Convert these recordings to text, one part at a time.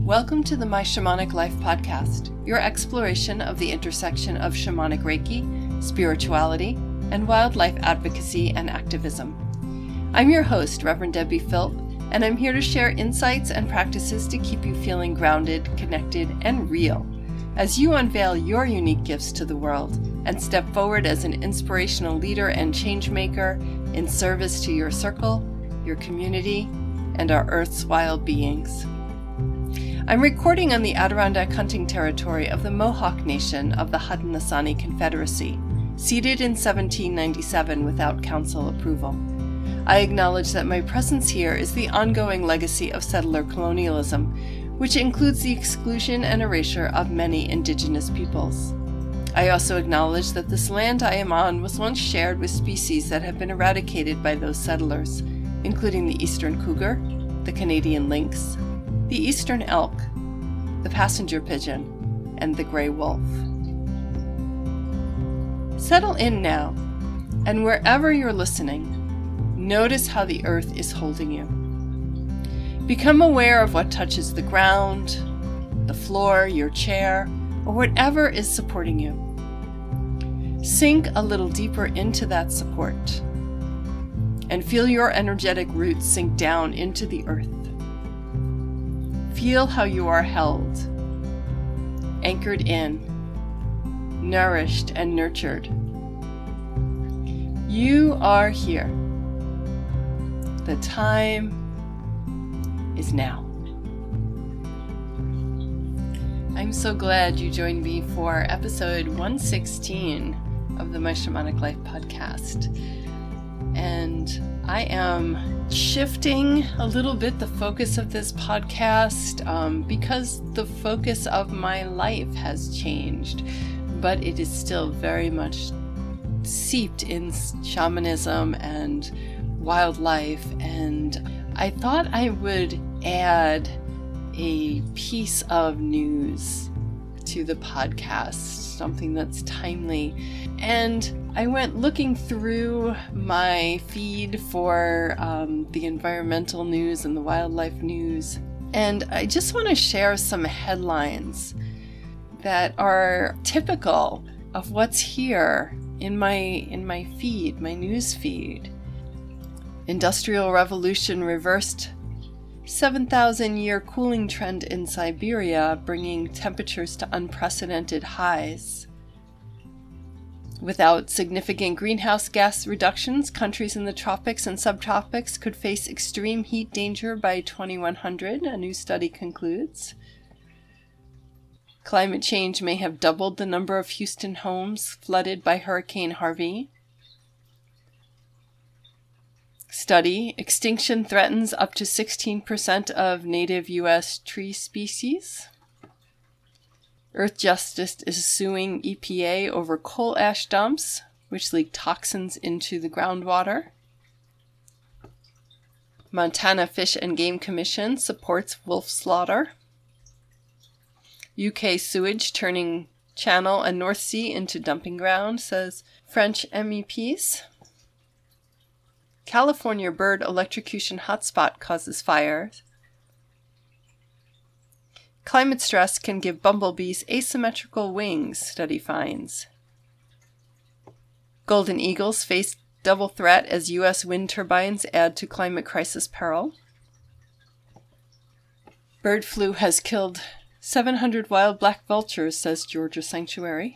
Welcome to the My Shamanic Life podcast, your exploration of the intersection of shamanic Reiki, spirituality, and wildlife advocacy and activism. I'm your host, Reverend Debbie Philp, and I'm here to share insights and practices to keep you feeling grounded, connected, and real as you unveil your unique gifts to the world and step forward as an inspirational leader and change maker in service to your circle, your community, and our Earth's wild beings. I'm recording on the Adirondack hunting territory of the Mohawk Nation of the Haudenosaunee Confederacy, seeded in 1797 without council approval. I acknowledge that my presence here is the ongoing legacy of settler colonialism, which includes the exclusion and erasure of many indigenous peoples. I also acknowledge that this land I am on was once shared with species that have been eradicated by those settlers, including the eastern cougar, the Canadian lynx, the eastern elk, the passenger pigeon, and the gray wolf. Settle in now, and wherever you're listening, notice how the earth is holding you. Become aware of what touches the ground, the floor, your chair, or whatever is supporting you. Sink a little deeper into that support, and feel your energetic roots sink down into the earth. Feel how you are held, anchored in, nourished and nurtured. You are here. The time is now. I'm so glad you joined me for episode 116 of the My Shamanic Life podcast. And I am shifting a little bit the focus of this podcast because the focus of my life has changed, but it is still very much seeped in shamanism and wildlife. And I thought I would add a piece of news to the podcast, something that's timely. And I went looking through my feed for the environmental news and the wildlife news, and I just want to share some headlines that are typical of what's here in my feed, my news feed. Industrial Revolution reversed 7,000-year cooling trend in Siberia, bringing temperatures to unprecedented highs. Without significant greenhouse gas reductions, countries in the tropics and subtropics could face extreme heat danger by 2100, a new study concludes. Climate change may have doubled the number of Houston homes flooded by Hurricane Harvey. Study: extinction threatens up to 16% of native U.S. tree species. Earth Justice is suing EPA over coal ash dumps, which leak toxins into the groundwater. Montana Fish and Game Commission supports wolf slaughter. UK sewage turning Channel and North Sea into dumping ground, says French MEPs. California bird electrocution hotspot causes fires. Climate stress can give bumblebees asymmetrical wings, study finds. Golden eagles face double threat as U.S. wind turbines add to climate crisis peril. Bird flu has killed 700 wild black vultures, says Georgia Sanctuary.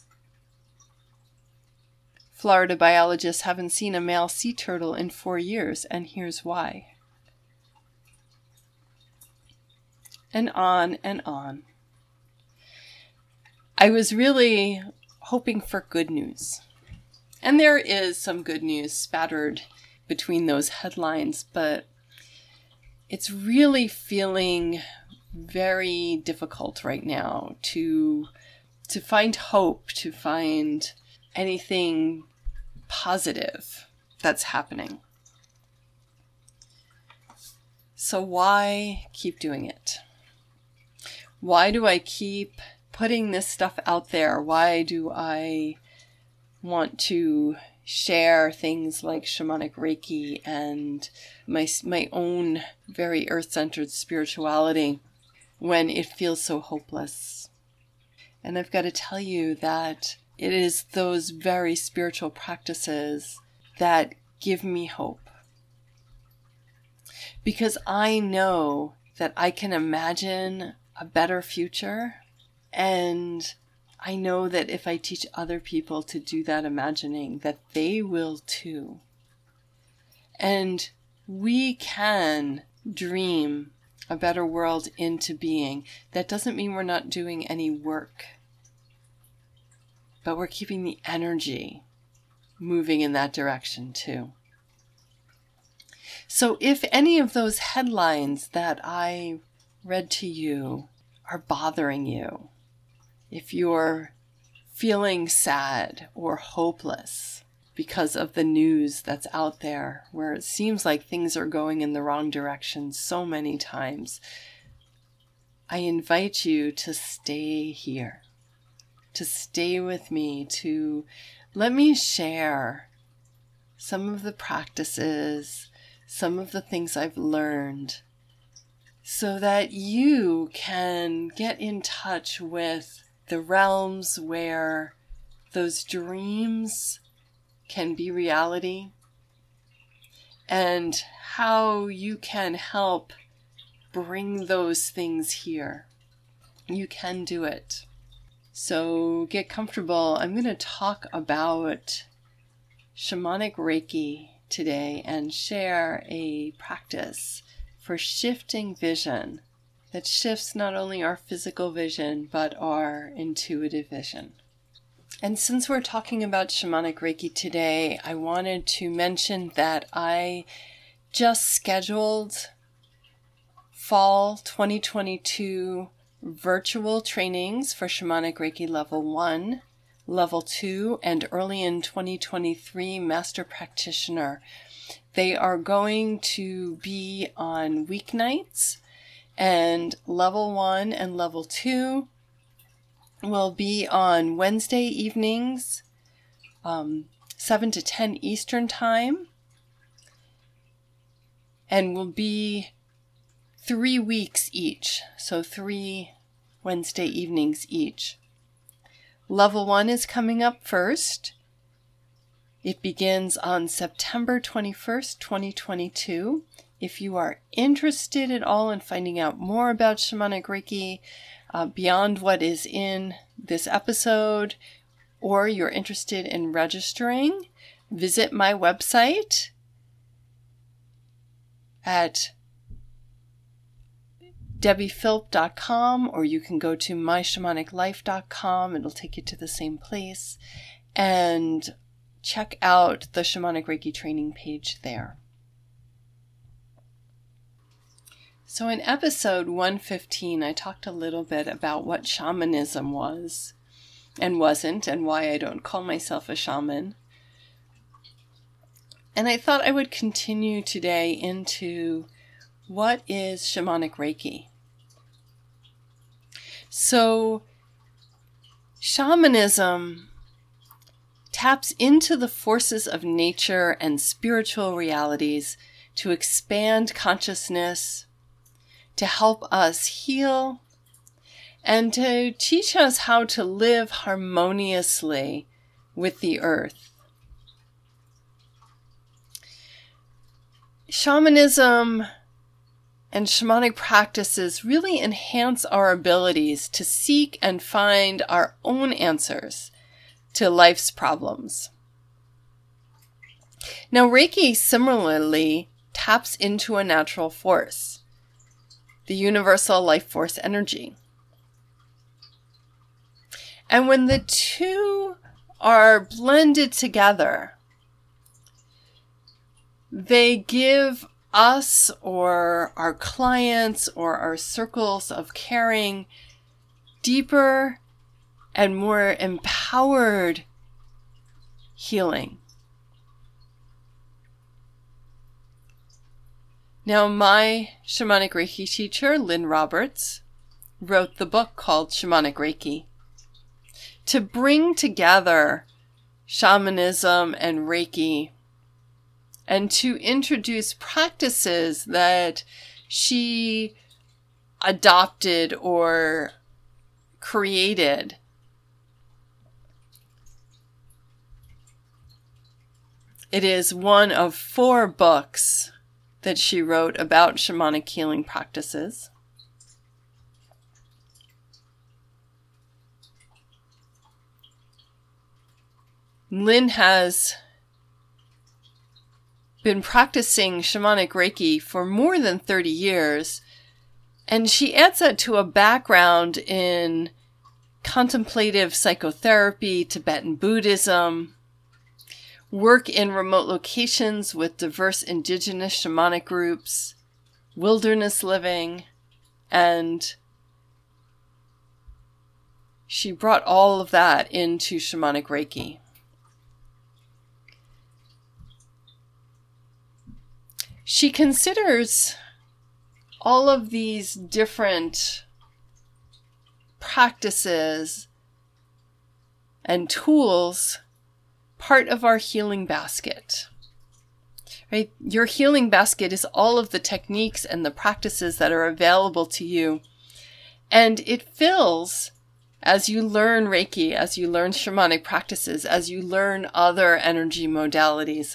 Florida biologists haven't seen a male sea turtle in 4 years, and here's why. And on and on. I was really hoping for good news. And there is some good news spattered between those headlines, but it's really feeling very difficult right now to find hope, to find anything positive that's happening. So why keep doing it? Why do I keep putting this stuff out there? Why do I want to share things like shamanic Reiki and my own very earth-centered spirituality? when it feels so hopeless. And I've got to tell you that it is those very spiritual practices that give me hope. Because I know that I can imagine a better future, and I know that if I teach other people to do that imagining, that they will too. And we can dream a better world into being. That doesn't mean we're not doing any work, but we're keeping the energy moving in that direction too. So if any of those headlines that I read to you are bothering you, if you're feeling sad or hopeless because of the news that's out there, where it seems like things are going in the wrong direction so many times, I invite you to stay here, to stay with me, to let me share some of the practices, some of the things I've learned, so that you can get in touch with the realms where those dreams can be reality, and how you can help bring those things here. You can do it. So get comfortable. I'm going to talk about shamanic Reiki today and share a practice for shifting vision that shifts not only our physical vision, but our intuitive vision. And since we're talking about shamanic Reiki today, I wanted to mention that I just scheduled fall 2022 virtual trainings for shamanic Reiki level 1, level 2, and early in 2023 master practitioner. They are going to be on weeknights, and level 1 and level 2 will be on Wednesday evenings, 7 to 10 Eastern time, and will be 3 weeks each, so 3 Wednesday evenings each. Level 1 is coming up first. It begins on September 21st, 2022. If you are interested at all in finding out more about shamanic Reiki beyond what is in this episode, or you're interested in registering, visit my website at debbiepphilp.com, or you can go to myshamaniclife.com. It'll take you to the same place, and check out the shamanic Reiki training page there. So in episode 115, I talked a little bit about what shamanism was and wasn't, and why I don't call myself a shaman. And I thought I would continue today into what is shamanic Reiki. So shamanism taps into the forces of nature and spiritual realities to expand consciousness, to help us heal, and to teach us how to live harmoniously with the earth. Shamanism and shamanic practices really enhance our abilities to seek and find our own answers to life's problems. Now, Reiki similarly taps into a natural force, the universal life force energy. And when the two are blended together, they give us or our clients or our circles of caring deeper and more empowered healing. Now, my shamanic Reiki teacher, Lynn Roberts, wrote the book called Shamanic Reiki to bring together shamanism and Reiki, and to introduce practices that she adopted or created. It is one of 4 books that she wrote about shamanic healing practices. Lynn has been practicing shamanic Reiki for more than 30 years, and she adds that to a background in contemplative psychotherapy, Tibetan Buddhism, work in remote locations with diverse indigenous shamanic groups, wilderness living, and she brought all of that into shamanic Reiki. She considers all of these different practices and tools part of our healing basket, right? Your healing basket is all of the techniques and the practices that are available to you. And it fills as you learn Reiki, as you learn shamanic practices, as you learn other energy modalities.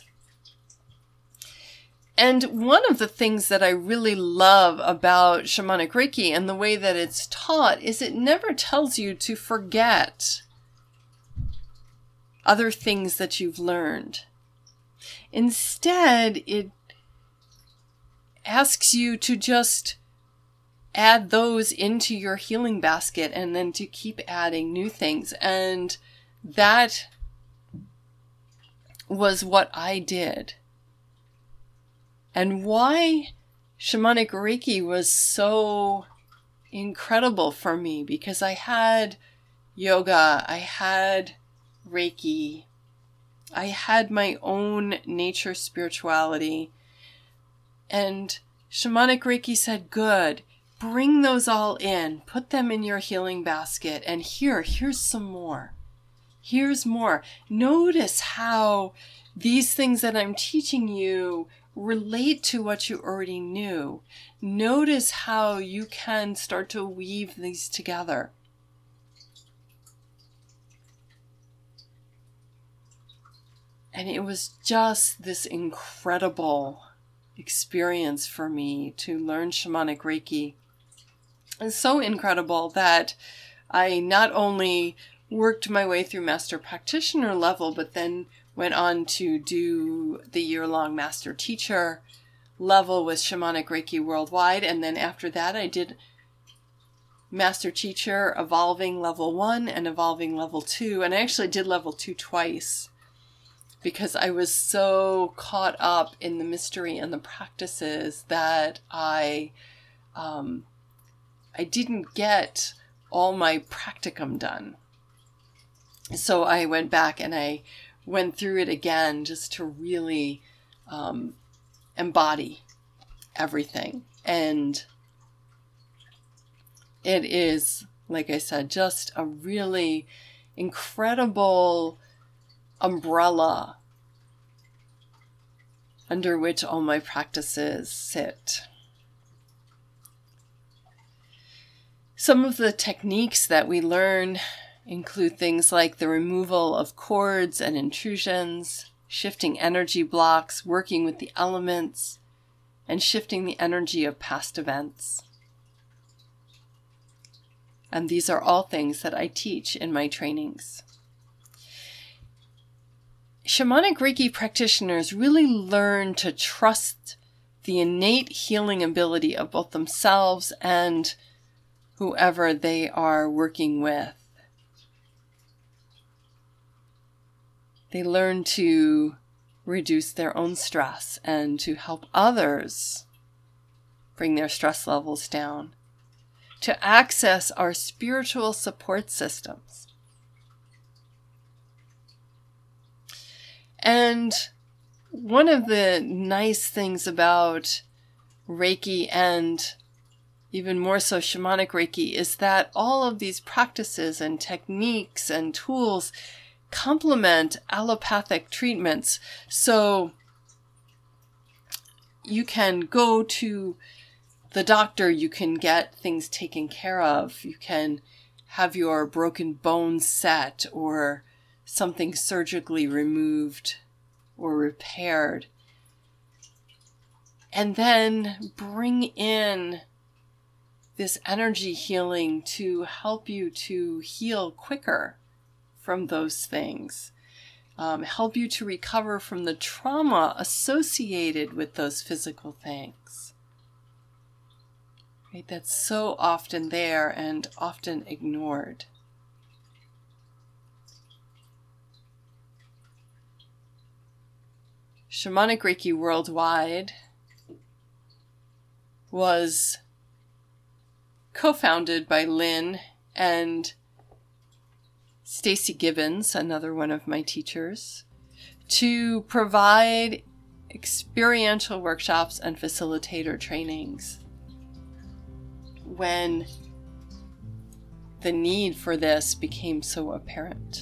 And one of the things that I really love about shamanic Reiki and the way that it's taught is it never tells you to forget other things that you've learned. Instead, it asks you to just add those into your healing basket and then to keep adding new things. And that was what I did. And why shamanic Reiki was so incredible for me, because I had yoga, I had Reiki, I had my own nature spirituality, and shamanic Reiki said, good, bring those all in, put them in your healing basket, and here's some more. Here's more. Notice how these things that I'm teaching you relate to what you already knew. Notice how you can start to weave these together. And it was just this incredible experience for me to learn shamanic Reiki. It's so incredible that I not only worked my way through master practitioner level, but then went on to do the year-long master teacher level with shamanic Reiki worldwide. And then after that, I did master teacher evolving level 1 and evolving level 2. And I actually did level 2 twice, because I was so caught up in the mystery and the practices that I didn't get all my practicum done. So I went back and I went through it again just to really embody everything. And it is, like I said, just a really incredible umbrella under which all my practices sit. Some of the techniques that we learn include things like the removal of cords and intrusions, shifting energy blocks, working with the elements, and shifting the energy of past events. And these are all things that I teach in my trainings. Shamanic Reiki practitioners really learn to trust the innate healing ability of both themselves and whoever they are working with. They learn to reduce their own stress and to help others bring their stress levels down, to access our spiritual support systems. And one of the nice things about Reiki, and even more so shamanic Reiki, is that all of these practices and techniques and tools complement allopathic treatments. So you can go to the doctor, you can get things taken care of. You can have your broken bones set or something surgically removed or repaired. And then bring in this energy healing to help you to heal quicker from those things. Help you to recover from the trauma associated with those physical things. Right? That's so often there and often ignored. Shamanic Reiki Worldwide was co-founded by Lynn and Stacy Gibbons, another one of my teachers, to provide experiential workshops and facilitator trainings when the need for this became so apparent.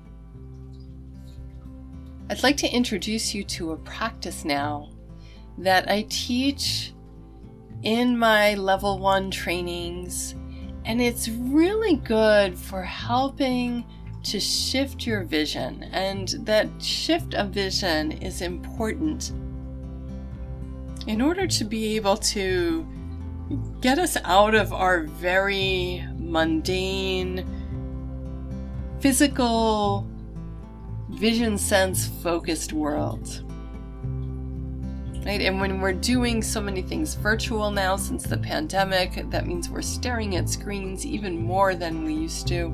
I'd like to introduce you to a practice now that I teach in my level 1 trainings, and it's really good for helping to shift your vision. And that shift of vision is important in order to be able to get us out of our very mundane, physical, vision sense focused world. Right? And when we're doing so many things virtual now since the pandemic, that means we're staring at screens even more than we used to.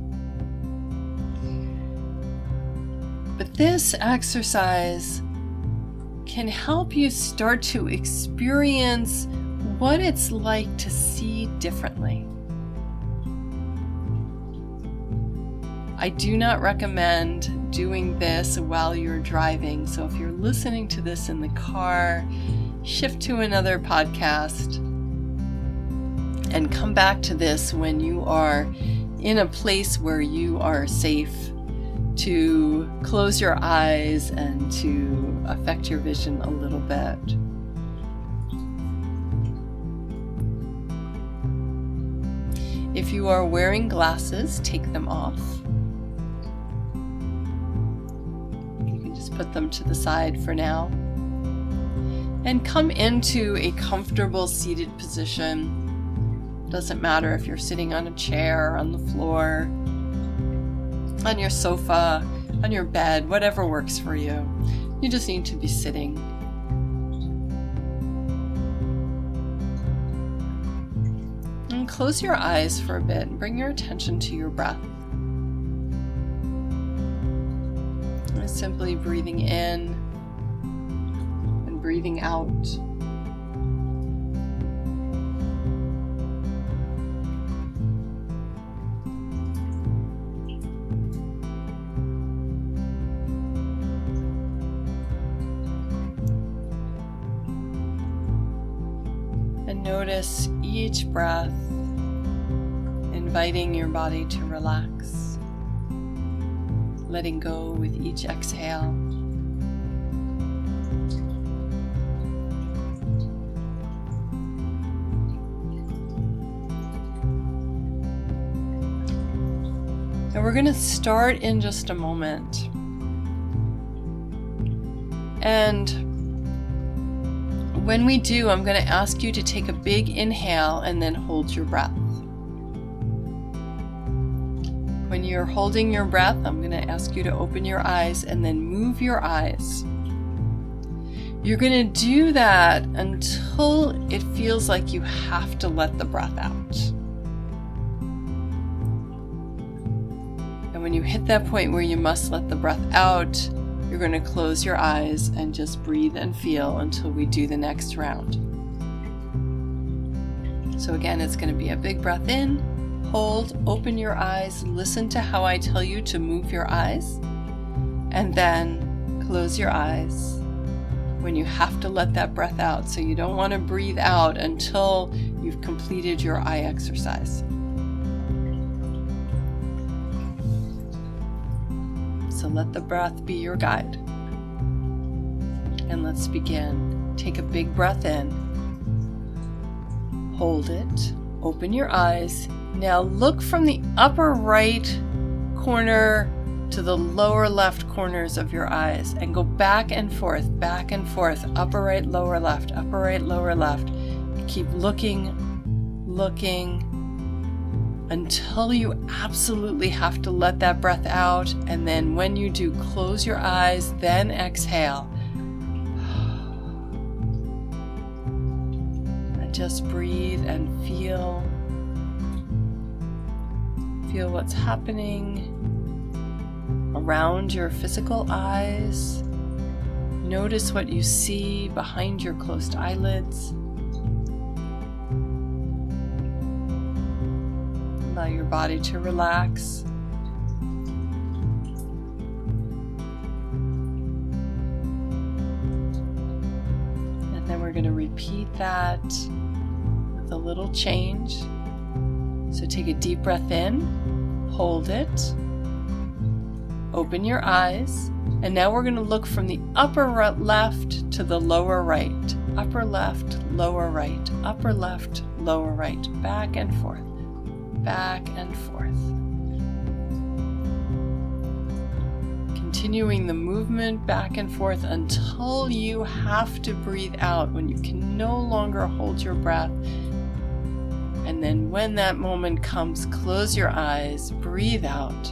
But this exercise can help you start to experience what it's like to see differently. I do not recommend doing this while you're driving. So if you're listening to this in the car, shift to another podcast and come back to this when you are in a place where you are safe to close your eyes and to affect your vision a little bit. If you are wearing glasses, take them off. Put them to the side for now. And come into a comfortable seated position. Doesn't matter if you're sitting on a chair, on the floor, on your sofa, on your bed, whatever works for you. You just need to be sitting. And close your eyes for a bit and bring your attention to your breath. Simply breathing in and breathing out. And notice each breath inviting your body to relax. Letting go with each exhale. And we're going to start in just a moment. And when we do, I'm going to ask you to take a big inhale and then hold your breath. When you're holding your breath, I'm going to ask you to open your eyes and then move your eyes. You're going to do that until it feels like you have to let the breath out. And when you hit that point where you must let the breath out, you're going to close your eyes and just breathe and feel until we do the next round. So again, it's going to be a big breath in. Hold, open your eyes, listen to how I tell you to move your eyes, and then close your eyes when you have to let that breath out. So you don't want to breathe out until you've completed your eye exercise. So let the breath be your guide. And let's begin. Take a big breath in. Hold it. Open your eyes. Now look from the upper right corner to the lower left corners of your eyes and go back and forth, upper right, lower left, upper right, lower left. Keep looking until you absolutely have to let that breath out. And then when you do, close your eyes, then exhale. And just breathe and feel what's happening around your physical eyes. Notice what you see behind your closed eyelids. Allow your body to relax. And then we're going to repeat that with a little change. So take a deep breath in, hold it, open your eyes, and now we're going to look from the upper left to the lower right. Upper left, lower right, upper left, lower right, back and forth, back and forth. Continuing the movement back and forth until you have to breathe out, when you can no longer hold your breath. And then when that moment comes, close your eyes, breathe out.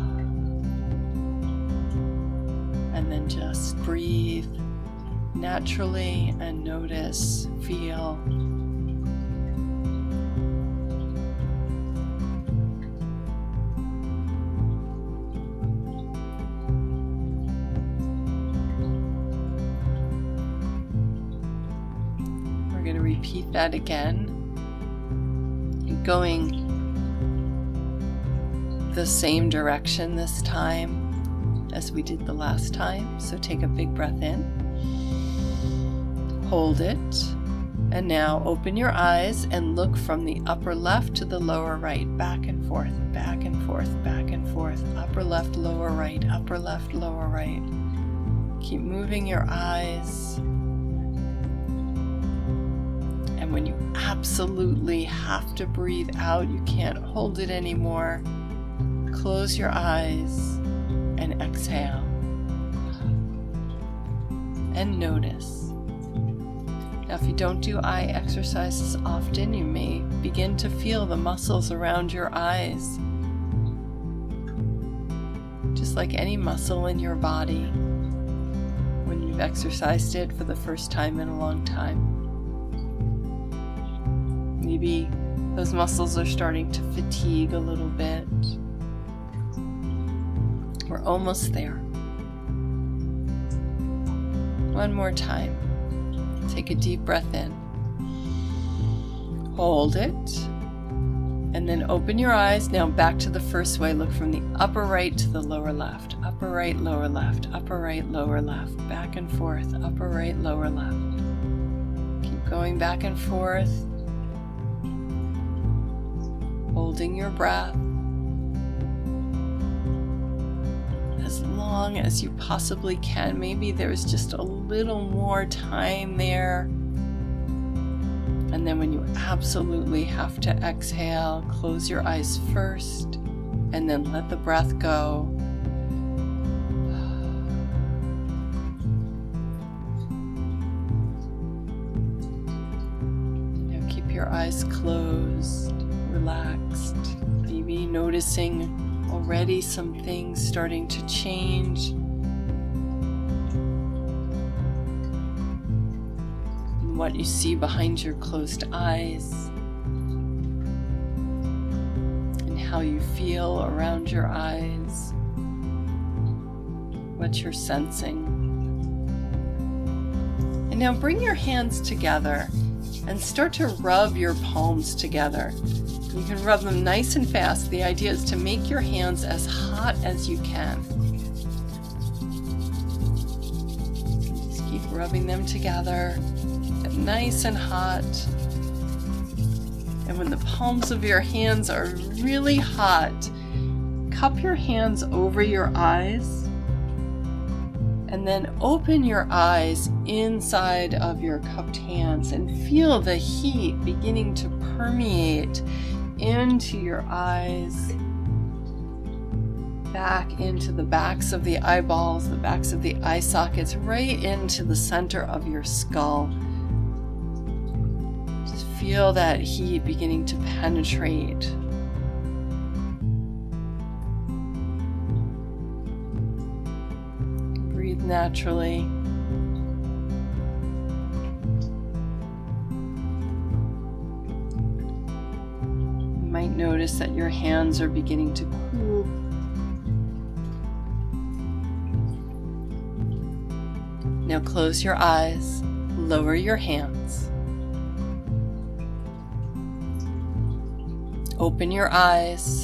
And then just breathe naturally and notice, feel. We're going to repeat that again. Going the same direction this time as we did the last time. So take a big breath in, hold it, and now open your eyes and look from the upper left to the lower right, back and forth, back and forth, back and forth, upper left, lower right, upper left, lower right. Keep moving your eyes. And when you absolutely have to breathe out, you can't hold it anymore, close your eyes and exhale. And notice. Now, if you don't do eye exercises often, you may begin to feel the muscles around your eyes. Just like any muscle in your body when you've exercised it for the first time in a long time. Maybe those muscles are starting to fatigue a little bit. We're almost there. One more time. Take a deep breath in. Hold it. And then open your eyes. Now back to the first way. Look from the upper right to the lower left. Upper right, lower left. Upper right, lower left. Back and forth. Upper right, lower left. Keep going back and forth. Holding your breath as long as you possibly can. Maybe there's just a little more time there. And then when you absolutely have to exhale, close your eyes first and then let the breath go. Now keep your eyes closed. Relaxed, maybe noticing already some things starting to change. And what you see behind your closed eyes. And how you feel around your eyes. What you're sensing. And now bring your hands together and start to rub your palms together. You can rub them nice and fast. The idea is to make your hands as hot as you can. Just keep rubbing them together, get nice and hot. And when the palms of your hands are really hot, cup your hands over your eyes And then open your eyes inside of your cupped hands and feel the heat beginning to permeate into your eyes, back into the backs of the eyeballs, the backs of the eye sockets, right into the center of your skull. Just feel that heat beginning to penetrate. Breathe naturally. You might notice that your hands are beginning to cool. Now close your eyes, lower your hands. Open your eyes.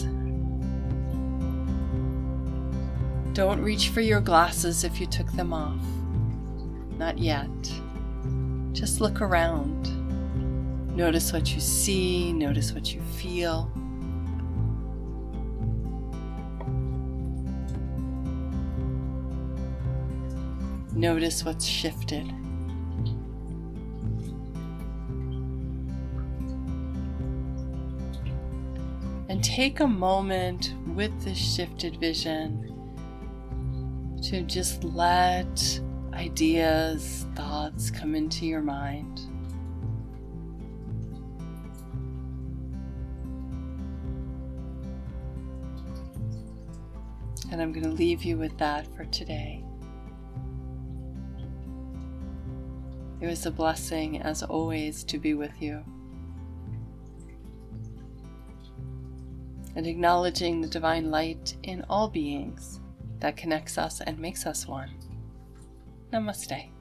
Don't reach for your glasses if you took them off. Not yet. Just look around. Notice what you see, notice what you feel. Notice what's shifted. And take a moment with this shifted vision to just let ideas, thoughts come into your mind. And I'm going to leave you with that for today. It was a blessing, as always, to be with you. And acknowledging the divine light in all beings that connects us and makes us one. Namaste.